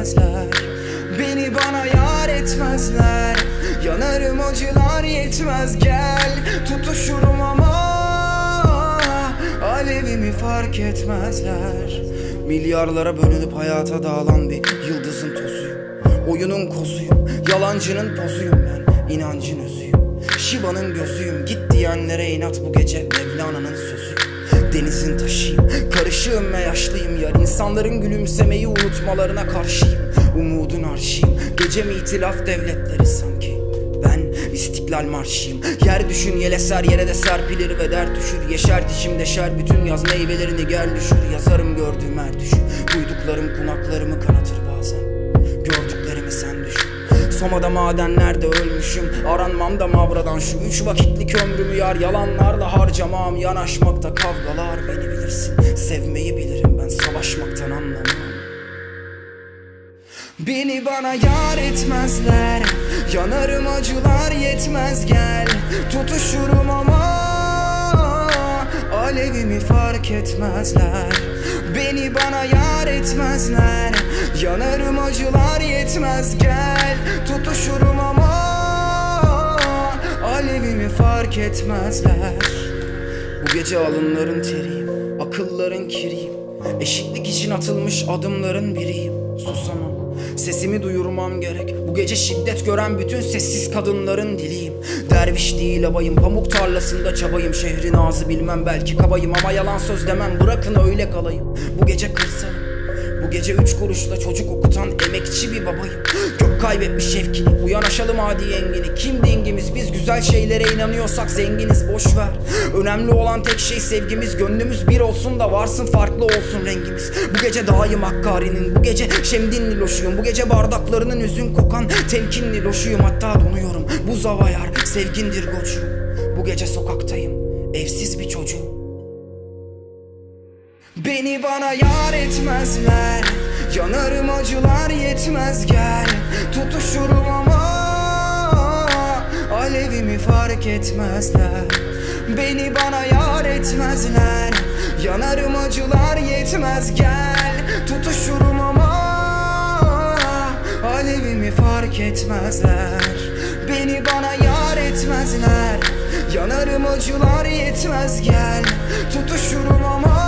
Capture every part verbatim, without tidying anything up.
etmezler. Beni bana yar etmezler. Yanarım acılar yetmez gel. Tutuşurum ama alevimi fark etmezler. Milyarlara bölünüp hayata dağılan bir yıldızın tozuyum. Oyunun kozuyum, yalancının pozuyum ben, inancın özüyüm. Şiva'nın gözüyüm, git diyenlere inat bu gece Mevlana'nın sözü. Denizin taşıyım, karışığım ve yaşlıyım. Yar insanların gülümsemeyi unutmalarına karşıyım. Umudun arşıyım, gecem itilaf devletleri sanki. Ben İstiklal Marşıyım. Yer düşün yel eser, yere de serpilir ve dert düşür. Yeşer dişim deşer bütün yaz meyvelerini gel düşür. Yazarım gördüğüm her düşün. Duyduklarım kulaklarımı kanatır bazen. Gördüklerimi sen düşün. Soma'da madenlerde ölmüşüm. Aranmam da mavradan şu üç vakitlik ömrümü yar. Yalanlarla harcamam, yanaşmakta kavgalar. Beni bilirsin, sevmeyi bilirim ben, savaşmaktan anlamam. Beni bana yar etmezler. Yanarım acılar yetmez gel. Tutuşurum ama alevimi fark etmezler. Beni bana yar etmezler. Yanarım acılar yetmez gel. Tutuşurum ama alevimi fark etmezler. Bu gece alınların teriyim, akılların kiriyim. Eşitlik için atılmış adımların biriyim. Susamam, sesimi duyurmam gerek. Bu gece şiddet gören bütün sessiz kadınların diliyim. Derviş değil abayım, pamuk tarlasında çabayım. Şehrin ağzı bilmem belki kabayım ama yalan söz demem, bırakın öyle kalayım. Bu gece kırsalım, bu gece üç kuruşla çocuk okutan emekçi bir babayım. Gök kaybetmiş şevkini, uyan aşalım adi yengini. Kim dengimiz, biz güzel şeylere inanıyorsak zenginiz, boş ver. Önemli olan tek şey sevgimiz, gönlümüz bir olsun da varsın farklı olsun rengimiz. Bu gece dağıyım Hakkari'nin, bu gece Şemdinli loşuyum. Bu gece bardaklarının üzün kokan temkinli loşuyum. Hatta donuyorum, buz hava yar, sevgindir goçum. Bu gece sokaktayım, evsiz bir çocuğum. Beni bana yar etmezler. Yanarım acılar yetmez gel. Tutuşurum ama alevimi fark etmezler. Beni bana yar etmezler. Yanarım acılar yetmez gel. Tutuşurum ama alevimi fark etmezler. Beni bana yar etmezler. Yanarım acılar yetmez gel. Tutuşurum ama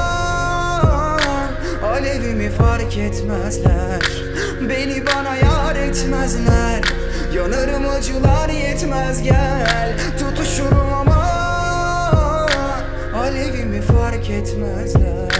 alevimi fark etmezler. Beni bana yar etmezler. Yanarım acılar yetmez gel. Tutuşurum ama alevimi fark etmezler.